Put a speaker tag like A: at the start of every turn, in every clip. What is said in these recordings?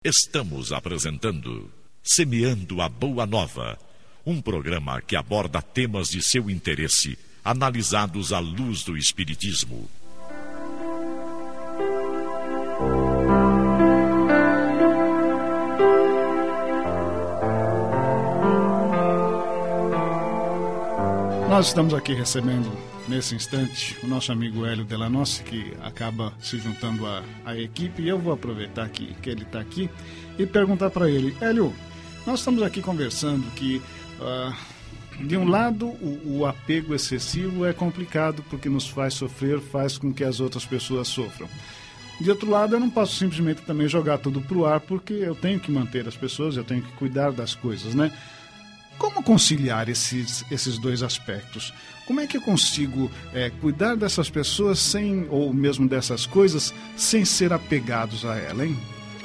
A: Estamos apresentando Semeando a Boa Nova, um programa que aborda temas de seu interesse, analisados à luz do Espiritismo.
B: Nós estamos aqui recebendo, nesse instante, o nosso amigo Hélio Delanossi, que acaba se juntando à equipe, e eu vou aproveitar que ele está aqui e perguntar para ele: Hélio, nós estamos aqui conversando que, de um lado, o apego excessivo é complicado porque nos faz sofrer, faz com que as outras pessoas sofram. De outro lado, eu não posso simplesmente também jogar tudo para o ar, porque eu tenho que manter as pessoas, eu tenho que cuidar das coisas, né? Como conciliar esses dois aspectos? Como é que eu consigo cuidar dessas pessoas sem, ou mesmo dessas coisas, sem ser apegados a ela, hein?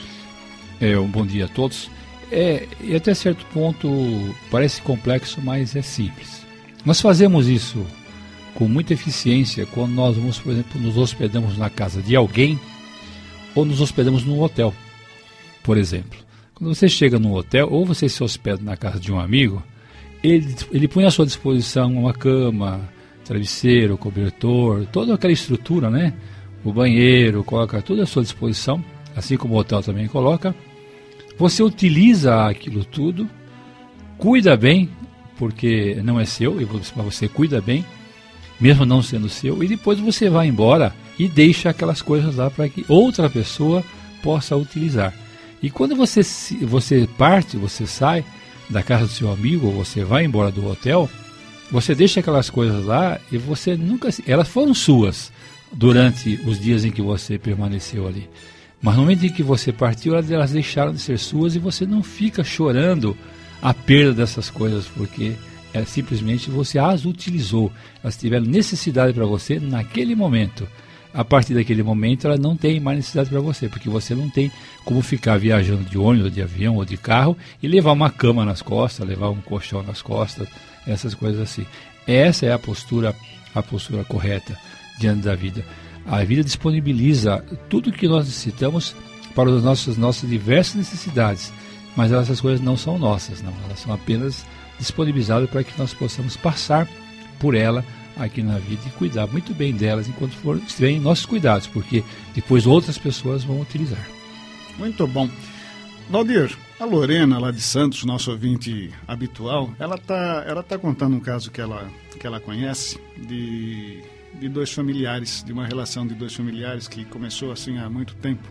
C: Um bom dia a todos. E até certo ponto parece complexo, mas é simples. Nós fazemos isso com muita eficiência quando nós vamos, por exemplo, nos hospedamos na casa de alguém ou nos hospedamos num hotel, por exemplo. Quando você chega num hotel ou você se hospeda na casa de um amigo, ele põe à sua disposição uma cama, travesseiro, cobertor, toda aquela estrutura, né? O banheiro, coloca tudo à sua disposição, assim como o hotel também coloca. Você utiliza aquilo tudo, cuida bem, porque não é seu, mas você cuida bem, mesmo não sendo seu, e depois você vai embora e deixa aquelas coisas lá para que outra pessoa possa utilizar. E quando você parte, você sai da casa do seu amigo, ou você vai embora do hotel, você deixa aquelas coisas lá e você nunca... Elas foram suas durante os dias em que você permaneceu ali. Mas no momento em que você partiu, elas deixaram de ser suas e você não fica chorando a perda dessas coisas, porque simplesmente você as utilizou. Elas tiveram necessidade para você naquele momento. A partir daquele momento, ela não tem mais necessidade para você, porque você não tem como ficar viajando de ônibus, ou de avião, ou de carro, e levar uma cama nas costas, levar um colchão nas costas, essas coisas assim. Essa é a postura correta diante da vida. A vida disponibiliza tudo o que nós necessitamos para as nossas diversas necessidades, mas essas coisas não são nossas, não. Elas são apenas disponibilizadas para que nós possamos passar por ela aqui na vida e cuidar muito bem delas enquanto estiverem em nossos cuidados, porque depois outras pessoas vão utilizar.
B: Muito bom. Valdir, a Lorena, lá de Santos, nosso ouvinte habitual, ela tá contando um caso que ela conhece de dois familiares, de uma relação de dois familiares que começou assim há muito tempo.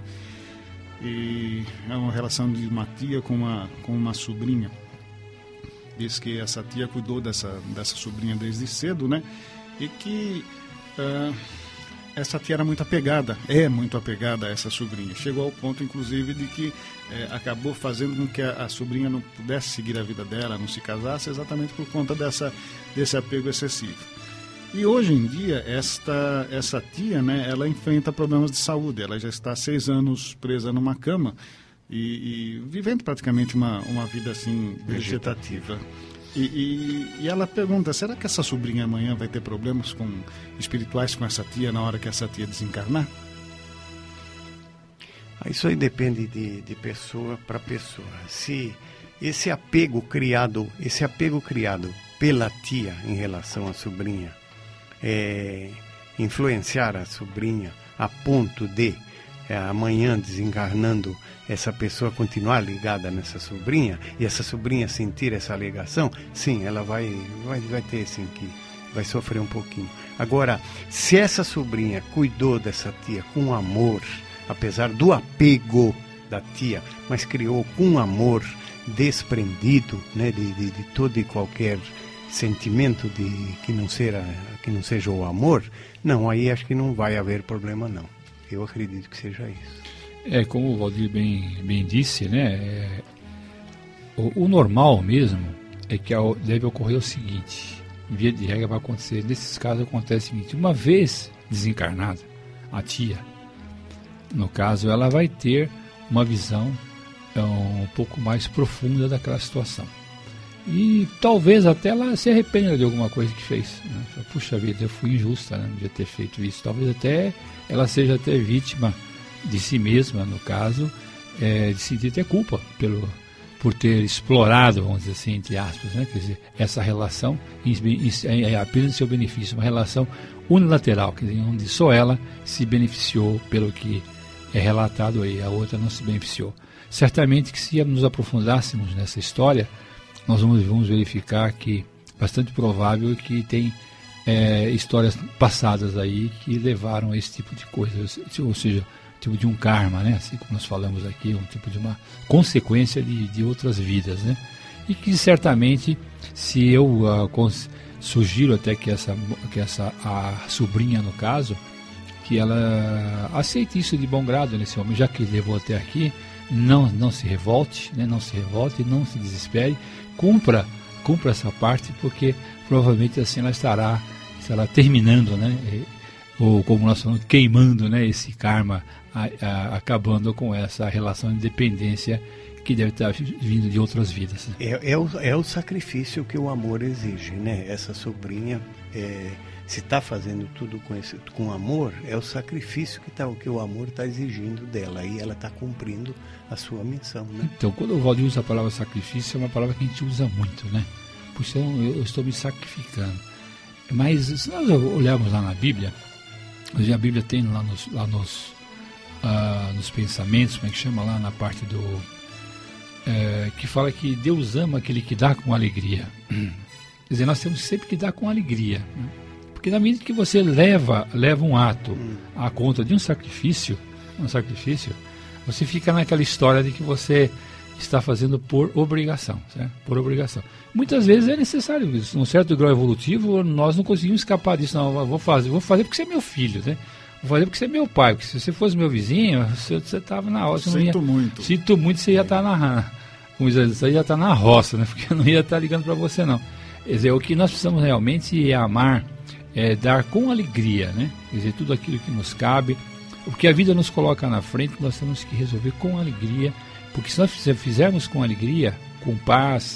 B: E é uma relação de uma tia com uma sobrinha. Diz que essa tia cuidou dessa sobrinha desde cedo, né? E que essa tia era muito apegada a essa sobrinha. Chegou ao ponto, inclusive, de que acabou fazendo com que a sobrinha não pudesse seguir a vida dela, não se casasse, exatamente por conta desse apego excessivo. E hoje em dia, essa tia, né, ela enfrenta problemas de saúde. Ela já está há 6 anos presa numa cama, e vivendo praticamente uma vida assim vegetativa. E ela pergunta: será que essa sobrinha amanhã vai ter problemas espirituais com essa tia na hora que essa tia desencarnar?
D: Isso aí depende de pessoa para pessoa. Se esse apego criado pela tia em relação à sobrinha influenciar a sobrinha a ponto de amanhã desencarnando essa pessoa continuar ligada nessa sobrinha e essa sobrinha sentir essa ligação, sim, ela vai ter sim que vai sofrer um pouquinho. Agora, se essa sobrinha cuidou dessa tia com amor, apesar do apego da tia, mas criou com amor desprendido, né, de todo e qualquer sentimento que não seja o amor, não, aí acho que não vai haver problema não. Eu acredito que seja isso.
C: Como o Valdir bem disse, né? O normal mesmo é que deve ocorrer o seguinte: via de regra vai acontecer, nesses casos acontece o seguinte: uma vez desencarnada, a tia, no caso, ela vai ter uma visão um pouco mais profunda daquela situação. E talvez até ela se arrependa de alguma coisa que fez, né? Puxa vida, eu fui injusta, né? Não devia ter feito isso. Talvez até ela seja até vítima de si mesma, no caso, de sentir até culpa por ter explorado, vamos dizer assim, entre aspas, né? Quer dizer, essa relação é apenas em seu benefício, uma relação unilateral, quer dizer, onde só ela se beneficiou pelo que é relatado aí, a outra não se beneficiou. Certamente que se nos aprofundássemos nessa história, nós vamos verificar que é bastante provável que tem histórias passadas aí que levaram a esse tipo de coisa, ou seja, tipo de um karma, né? Assim como nós falamos aqui, um tipo de uma consequência de outras vidas, né? E que certamente, se eu sugiro até que a sobrinha, no caso, que ela aceite isso de bom grado nesse momento, já que levou até aqui, não se revolte, né? Não se revolte, não se desespere, cumpra essa parte, porque provavelmente assim ela estará terminando, né? Ou como nós falamos, queimando, né? Esse karma, acabando com essa relação de dependência que deve estar vindo de outras vidas.
D: É o sacrifício que o amor exige, né? Essa sobrinha, se está fazendo tudo com amor, é o sacrifício que o amor está exigindo dela, e ela está cumprindo a sua missão, né?
C: Então, quando o Valdir usa a palavra sacrifício, é uma palavra que a gente usa muito, né? Por isso eu estou me sacrificando. Mas se nós olharmos lá na Bíblia, a Bíblia tem lá nos pensamentos, como é que chama lá na parte que fala que Deus ama aquele que dá com alegria. Quer dizer, nós temos sempre que dar com alegria, né? Porque na medida que você leva um ato à conta de um sacrifício, você fica naquela história de que você está fazendo por obrigação, certo? Por obrigação. Muitas vezes é necessário isso. Num certo grau evolutivo, nós não conseguimos escapar disso. Não, eu vou fazer porque você é meu filho, né? Vou fazer porque você é meu pai, porque se você fosse meu vizinho, você estava na roça. Sinto muito, você ia estar você ia estar na roça, né? Porque eu não ia estar ligando para você, não. Quer dizer, o que nós precisamos realmente é amar, dar com alegria, né? Quer dizer, tudo aquilo que nos cabe, o que a vida nos coloca na frente, nós temos que resolver com alegria, porque se nós fizermos com alegria, com paz,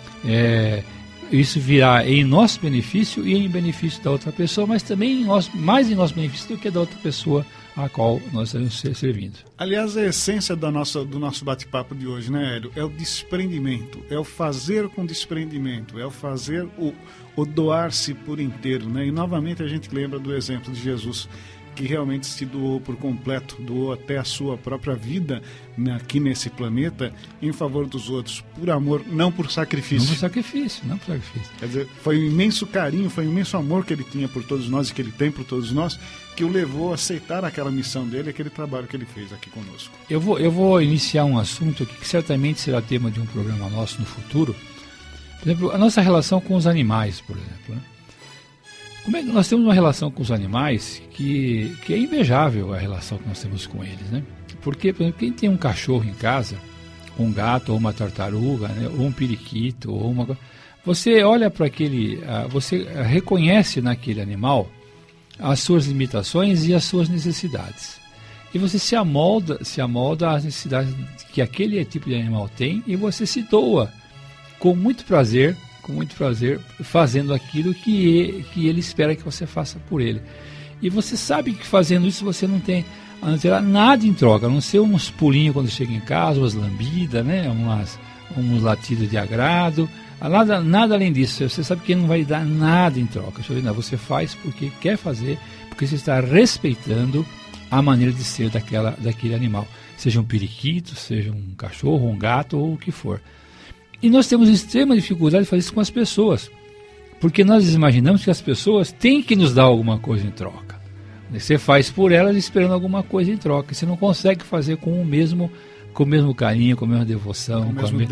C: isso virá em nosso benefício e em benefício da outra pessoa, mas também mais em nosso benefício do que da outra pessoa a qual nós estamos servindo.
B: Aliás, a essência do nosso bate-papo de hoje, né, Hélio? É o desprendimento, é o fazer com desprendimento, é o fazer, o doar-se por inteiro, né? E novamente a gente lembra do exemplo de Jesus, que realmente se doou por completo, doou até a sua própria vida, né, aqui nesse planeta, em favor dos outros, por amor, não por sacrifício.
C: Não por sacrifício.
B: Quer dizer, foi um imenso carinho, foi um imenso amor que ele tinha por todos nós e que ele tem por todos nós, que o levou a aceitar aquela missão dele, aquele trabalho que ele fez aqui conosco.
C: Eu vou iniciar um assunto aqui que certamente será tema de um programa nosso no futuro. Por exemplo, a nossa relação com os animais, por exemplo, né? Como é que nós temos uma relação com os animais que é invejável, a relação que nós temos com eles, né? Porque, por exemplo, quem tem um cachorro em casa, um gato, ou uma tartaruga, né, ou um periquito, ou você olha para aquele, você reconhece naquele animal as suas limitações e as suas necessidades. E você se amolda às necessidades que aquele tipo de animal tem, e você se doa com muito prazer, fazendo aquilo que ele espera que você faça por ele. E você sabe que fazendo isso você não terá nada em troca, a não ser uns pulinhos quando chega em casa, umas lambidas, né? uns latidos de agrado, nada além disso. Você sabe que ele não vai dar nada em troca. Você faz porque quer fazer, porque você está respeitando a maneira de ser daquele animal, seja um periquito, seja um cachorro, um gato ou o que for. E nós temos extrema dificuldade de fazer isso com as pessoas, porque nós imaginamos que as pessoas têm que nos dar alguma coisa em troca. Você faz por elas esperando alguma coisa em troca. Você não consegue fazer com o mesmo carinho, com a mesma devoção, com o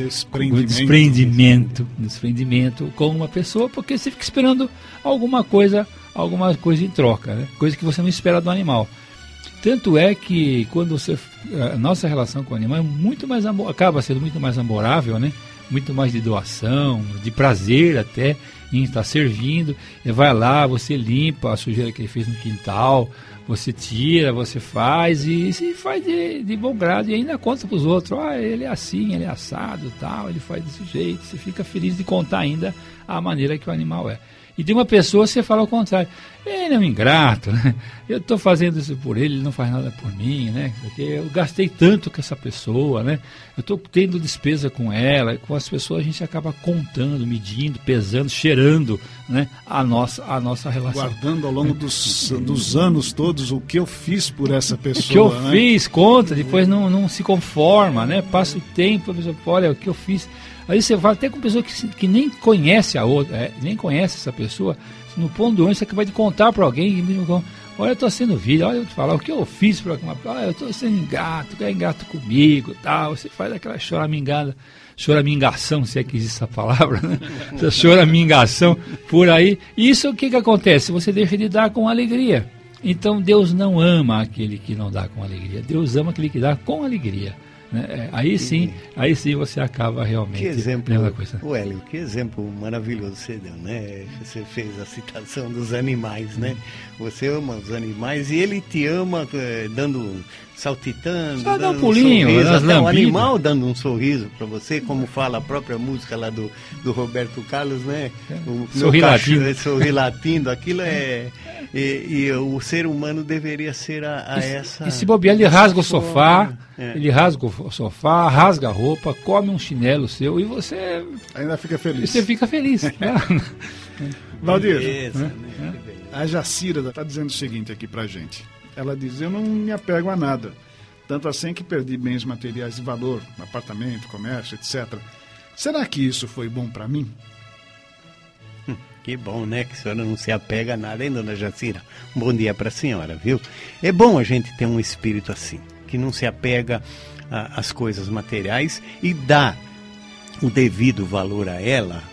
C: mesmo desprendimento com uma pessoa, porque você fica esperando alguma coisa em troca, né? Coisa que você não espera do animal. Tanto é que quando a nossa relação com o animal acaba sendo muito mais amorável, né? Muito mais de doação, de prazer até em estar servindo. E vai lá, você limpa a sujeira que ele fez no quintal, você tira, você faz e se faz de bom grado e ainda conta para os outros, ele é assim, ele é assado, tal, ele faz desse jeito. Você fica feliz de contar ainda a maneira que o animal é. E de uma pessoa você fala ao contrário, Ele é um ingrato, né? Eu estou fazendo isso por ele não faz nada por mim, né? Porque eu gastei tanto com essa pessoa, né? Eu estou tendo despesa com ela, com as pessoas a gente acaba contando, medindo, pesando, cheirando, né? a nossa relação.
B: Guardando ao longo dos anos todos o que eu fiz por essa pessoa.
C: O que eu fiz, conta, depois não se conforma, né? Passa o tempo, a pessoa, olha, o que eu fiz. Aí você fala até com pessoa que nem conhece a outra, nem conhece essa pessoa. No ponto do ônibus, você acaba de contar para alguém, olha, eu estou sendo vídeo, olha, eu te falar o que eu fiz para uma, olha, eu estou sendo ingrato, é ingrato comigo, tal. Você faz aquela choramingação, se é que existe essa palavra, né? Essa choramingação por aí. E isso o que acontece? Você deixa de dar com alegria. Então Deus não ama aquele que não dá com alegria. Deus ama aquele que dá com alegria. Né? Aí sim você acaba realmente.
D: Que exemplo, Hélio, que exemplo maravilhoso você deu, né? Você fez a citação dos animais, né? Você ama os animais e ele te ama saltitando,
C: só dá um pulinho,
D: um animal dando um sorriso para você, como fala a própria música lá do Roberto Carlos, né? Sorri latindo, aquilo é... E o ser humano deveria ser essa...
C: E se bobear, ele rasga o sofá, ele rasga o sofá, rasga a roupa, come um chinelo seu e você...
B: Ainda fica feliz.
C: Você fica feliz.
B: Valdir, a Jacira está dizendo o seguinte aqui pra gente. Ela diz, eu não me apego a nada. Tanto assim que perdi bens materiais de valor, apartamento, comércio, etc. Será que isso foi bom para mim?
D: Que bom, né? Que a senhora não se apega a nada, hein, dona Jacira? Um bom dia para a senhora, viu? É bom a gente ter um espírito assim, que não se apega às coisas materiais e dá o devido valor a ela,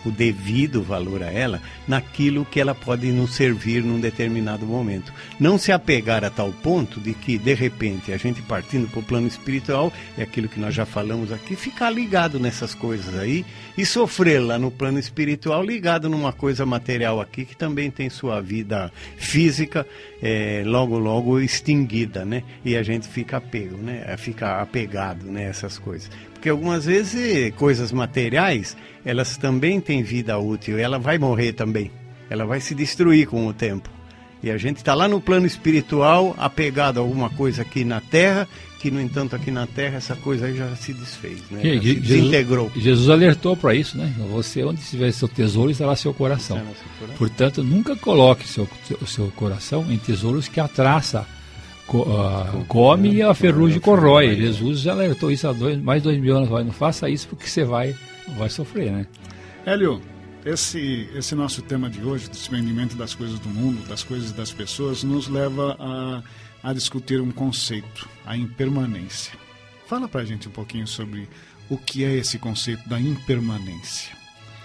D: naquilo que ela pode nos servir num determinado momento. Não se apegar a tal ponto de que, de repente, a gente partindo para o plano espiritual, é aquilo que nós já falamos aqui, ficar ligado nessas coisas aí e sofrer lá no plano espiritual ligado numa coisa material aqui que também tem sua vida física logo extinguida, né? E a gente fica apegado, né, a essas coisas. Porque algumas vezes coisas materiais, elas também têm vida útil, ela vai morrer também, ela vai se destruir com o tempo. E a gente está lá no plano espiritual, apegado a alguma coisa aqui na Terra, que no entanto aqui na Terra essa coisa aí já se desfez, né? Se desintegrou.
C: Jesus alertou para isso, né? Você, onde estiver seu tesouro, estará seu coração. Portanto, nunca coloque o seu coração em tesouros que a traça come e a ferrugem corrói. Jesus já alertou isso há mais de 2000 anos. Não faça isso porque você vai sofrer, né?
B: Hélio, esse nosso tema de hoje, desprendimento das coisas do mundo, das coisas das pessoas, nos leva a discutir um conceito, a impermanência. Fala pra gente um pouquinho sobre o que é esse conceito da impermanência.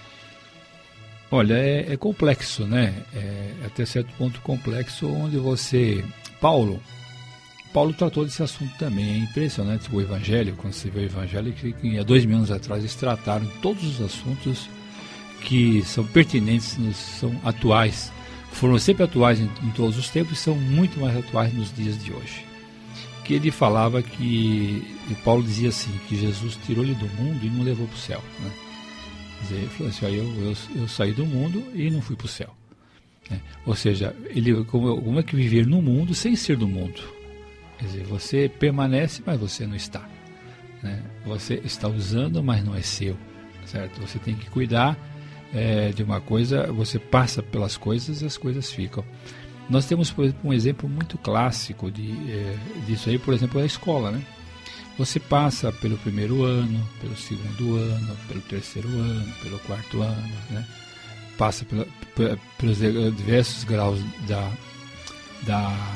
C: Olha, é complexo, né? É até certo ponto complexo, onde Paulo tratou desse assunto também. É impressionante o Evangelho, quando você vê o Evangelho, que há 2000 anos atrás eles trataram todos os assuntos que são pertinentes, são atuais, foram sempre atuais em todos os tempos e são muito mais atuais nos dias de hoje. Que ele falava Paulo dizia assim, que Jesus tirou ele do mundo e não levou para o céu, né? Quer dizer, ele falou assim, eu saí do mundo e não fui para o céu. Ou seja, como é que viver no mundo sem ser do mundo? Quer dizer, você permanece, mas você não está, né? Você está usando, mas não é seu, certo? Você tem que cuidar de uma coisa, você passa pelas coisas e as coisas ficam. Nós temos, por exemplo, um exemplo muito clássico disso aí, por exemplo, a escola, né? Você passa pelo primeiro ano, pelo segundo ano, pelo terceiro ano, pelo quarto ano, né? Passa pelos diversos graus da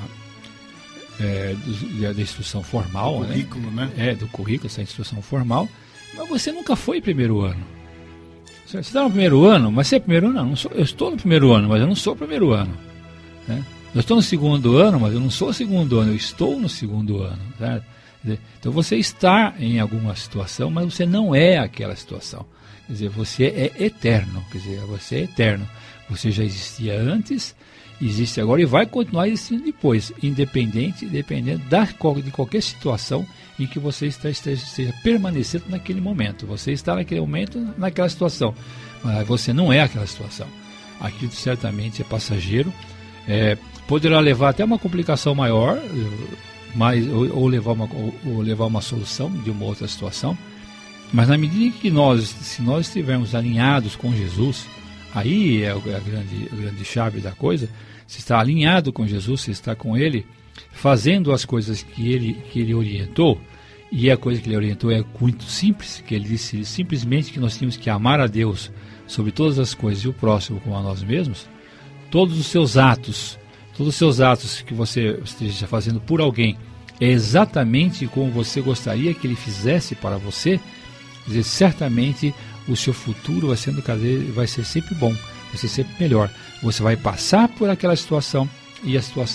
C: instrução formal,
B: do currículo, né?
C: Do currículo, essa instrução formal, mas você nunca foi primeiro ano. Você está no primeiro ano, mas você é primeiro ano? Não, eu estou no primeiro ano, mas eu não sou primeiro ano, né? Eu estou no segundo ano, mas eu não sou segundo ano, eu estou no segundo ano, certo? Então você está em alguma situação, mas você não é aquela situação. Quer dizer, você é eterno, quer dizer, você é eterno. Você já existia antes, existe agora e vai continuar existindo depois, independente de qualquer situação em que você esteja permanecendo naquele momento. Você está naquele momento, naquela situação, mas você não é aquela situação. Aquilo certamente é passageiro, Poderá levar até uma complicação maior, ou levar uma solução de uma outra situação. Mas na medida que se nós estivermos alinhados com Jesus, aí é a grande chave da coisa. Você está alinhado com Jesus, você está com Ele, fazendo as coisas que ele orientou. E a coisa que ele orientou é muito simples, que ele disse simplesmente que nós tínhamos que amar a Deus sobre todas as coisas e o próximo como a nós mesmos. Todos os seus atos que você esteja fazendo por alguém é exatamente como você gostaria que ele fizesse para você. Quer dizer, certamente o seu futuro vai ser sempre bom, vai ser sempre melhor. Você vai passar por aquela situação e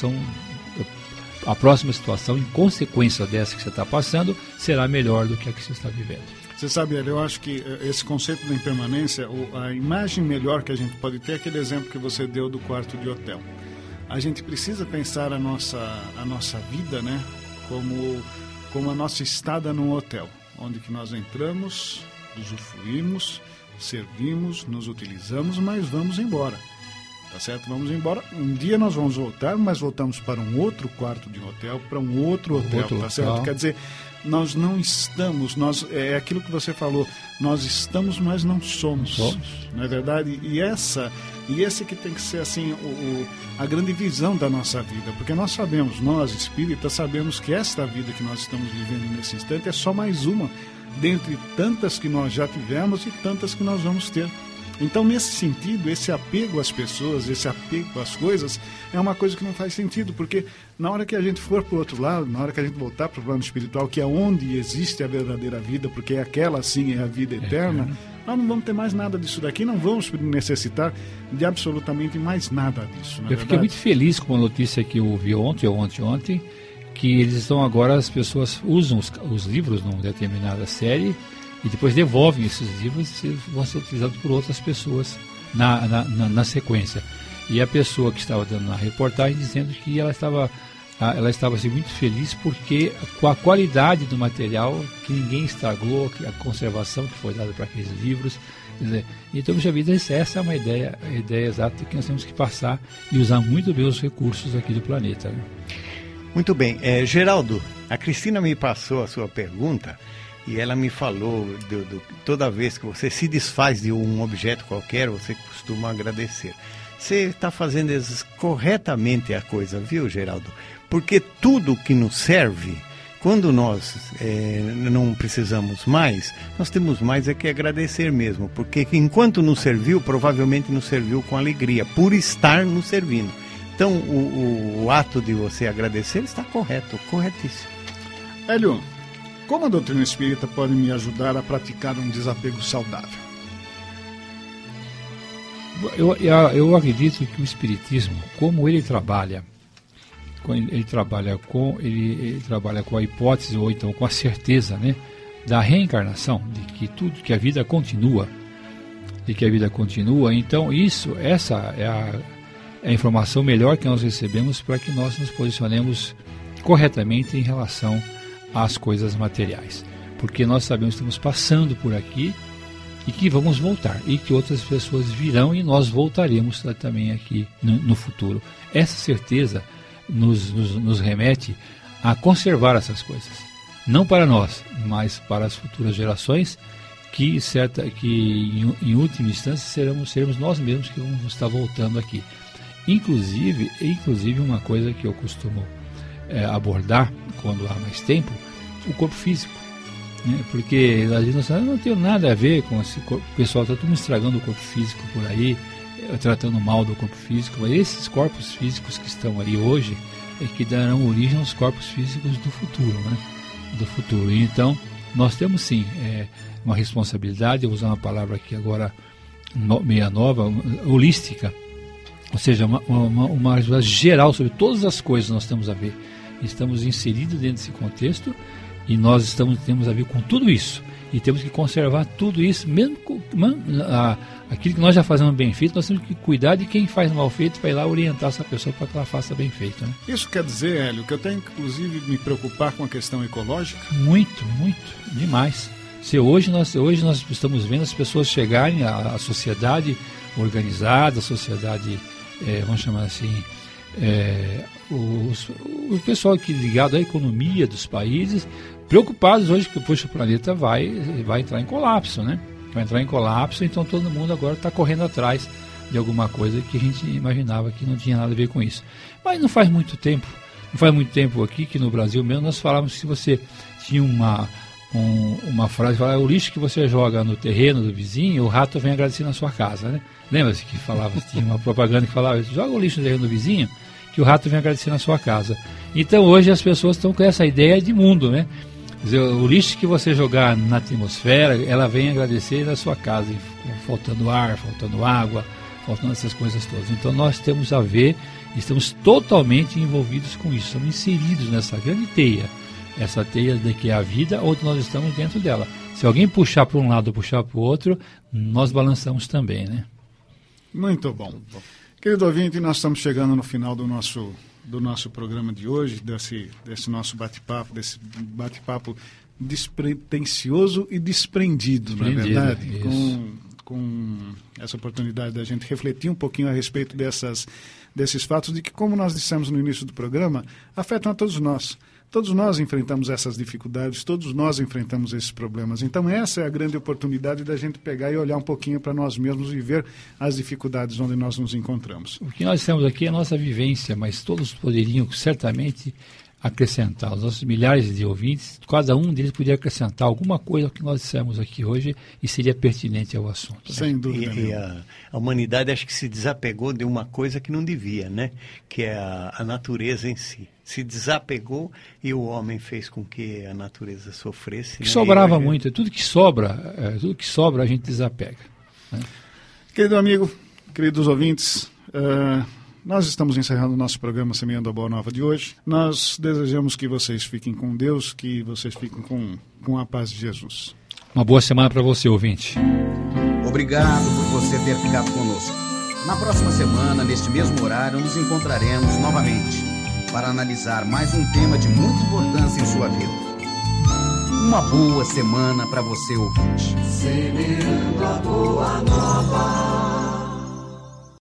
C: a próxima situação, em consequência dessa que você está passando, será melhor do que a que você está vivendo.
B: Você sabe, eu acho que esse conceito da impermanência, a imagem melhor que a gente pode ter é aquele exemplo que você deu do quarto de hotel. A gente precisa pensar a nossa vida, né, como a nossa estada num hotel, onde que nós entramos, usufruímos, servimos, nos utilizamos, mas vamos embora. Tá certo? Vamos embora. Um dia nós vamos voltar, mas voltamos para um outro quarto de hotel, para um outro hotel, tá certo? Quer dizer, nós não estamos, é aquilo que você falou, nós estamos, mas não somos. Não é verdade? E esse que tem que ser assim a grande visão da nossa vida, porque nós espíritas sabemos que esta vida que nós estamos vivendo nesse instante é só mais uma dentre tantas que nós já tivemos e tantas que nós vamos ter. Então, nesse sentido, esse apego às pessoas, esse apego às coisas, é uma coisa que não faz sentido, porque na hora que a gente for para o outro lado, na hora que a gente voltar para o plano espiritual, que é onde existe a verdadeira vida, porque aquela sim é a vida eterna, nós não vamos ter mais nada disso daqui, não vamos necessitar de absolutamente mais nada disso.
C: Eu fiquei muito feliz com a notícia que eu ouvi ontem, que eles estão agora, as pessoas usam os livros numa determinada série, e depois devolvem esses livros e vão ser utilizados por outras pessoas na sequência. E a pessoa que estava dando a reportagem dizendo que ela estava assim, muito feliz porque com a qualidade do material, que ninguém estragou, a conservação que foi dada para aqueles livros. Quer dizer, então, puxa vida, essa é a ideia exata que nós temos que passar e usar muito bem os recursos aqui do planeta. Né?
D: Muito bem. Geraldo, a Cristina me passou a sua pergunta. E ela me falou, toda vez que você se desfaz de um objeto qualquer, você costuma agradecer. Você está fazendo corretamente a coisa, viu, Geraldo? Porque tudo que nos serve, quando nós não precisamos mais, nós temos mais que agradecer mesmo. Porque enquanto nos serviu, provavelmente nos serviu com alegria, por estar nos servindo. Então, o ato de você agradecer está corretíssimo.
B: Hélio, como a doutrina espírita pode me ajudar a praticar um desapego saudável?
C: Eu acredito que o espiritismo, como ele trabalha com a hipótese ou então com a certeza, né, da reencarnação, de que a vida continua, então essa é a informação melhor que nós recebemos para que nós nos posicionemos corretamente em relação às coisas materiais, porque nós sabemos que estamos passando por aqui e que vamos voltar, e que outras pessoas virão e nós voltaremos também aqui no futuro. Essa certeza nos remete a conservar essas coisas, não para nós, mas para as futuras gerações, que em última instância seremos nós mesmos que vamos estar voltando aqui. Inclusive uma coisa que eu costumo abordar quando há mais tempo, o corpo físico, né? Porque a gente não tem nada a ver com esse corpo. O pessoal está tudo estragando o corpo físico por aí, tratando mal do corpo físico, mas esses corpos físicos que estão aí hoje é que darão origem aos corpos físicos do futuro, né? Do futuro. E então nós temos sim uma responsabilidade, eu vou usar uma palavra aqui agora meia nova, holística, ou seja, uma ajuda geral sobre todas as coisas que nós temos a ver. Estamos inseridos dentro desse contexto e nós temos a ver com tudo isso. E temos que conservar tudo isso, mesmo aquilo que nós já fazemos bem feito, nós temos que cuidar de quem faz mal feito para ir lá orientar essa pessoa para que ela faça bem feito. Né?
B: Isso quer dizer, Hélio, que eu tenho que, inclusive, me preocupar com a questão ecológica?
C: Muito, demais. Hoje nós estamos vendo as pessoas chegarem à sociedade organizada, a sociedade, vamos chamar assim, o pessoal aqui ligado à economia dos países, preocupados hoje que o planeta vai entrar em colapso, né? Vai entrar em colapso, então todo mundo agora está correndo atrás de alguma coisa que a gente imaginava que não tinha nada a ver com isso. Mas não faz muito tempo aqui que no Brasil mesmo nós falávamos que se você tinha uma frase, falava, o lixo que você joga no terreno do vizinho, o rato vem agradecer na sua casa, né? Lembra-se que tinha uma propaganda que falava, joga o lixo no terreno do vizinho, que o rato vem agradecer na sua casa. Então hoje as pessoas estão com essa ideia de mundo, né? Quer dizer, o lixo que você jogar na atmosfera, ela vem agradecer na sua casa, faltando ar, faltando água, faltando essas coisas todas. Então nós temos a ver, estamos totalmente envolvidos com isso, estamos inseridos nessa grande teia, essa teia de que é a vida, onde nós estamos dentro dela. Se alguém puxar para um lado ou puxar para o outro, nós balançamos também, né?
B: Muito bom. Querido ouvinte, nós estamos chegando no final do nosso programa de hoje, desse nosso bate-papo, despretensioso e desprendido, na verdade, com essa oportunidade da gente refletir um pouquinho a respeito desses fatos de que, como nós dissemos no início do programa, afetam a todos nós. Todos nós enfrentamos essas dificuldades, todos nós enfrentamos esses problemas. Então essa é a grande oportunidade da gente pegar e olhar um pouquinho para nós mesmos e ver as dificuldades onde nós nos encontramos.
C: O que nós temos aqui é a nossa vivência, mas todos poderiam certamente acrescentar. Os nossos milhares de ouvintes, cada um deles poderia acrescentar alguma coisa ao que nós dissemos aqui hoje e seria pertinente ao assunto. Né?
B: Sem dúvida.
D: E a humanidade acho que se desapegou de uma coisa que não devia, né? Que é a natureza em si. Se desapegou e o homem fez com que a natureza sofresse.
C: Que sobrava muito. Tudo que sobra a gente desapega. Né?
B: Querido amigo, queridos ouvintes, nós estamos encerrando o nosso programa Semeando a Boa Nova de hoje. Nós desejamos que vocês fiquem com Deus, que vocês fiquem com a paz de Jesus.
C: Uma boa semana para você, ouvinte.
E: Obrigado por você ter ficado conosco. Na próxima semana, neste mesmo horário, nos encontraremos novamente para analisar mais um tema de muita importância em sua vida. Uma boa semana para você, ouvinte.
F: Semeando a Boa Nova.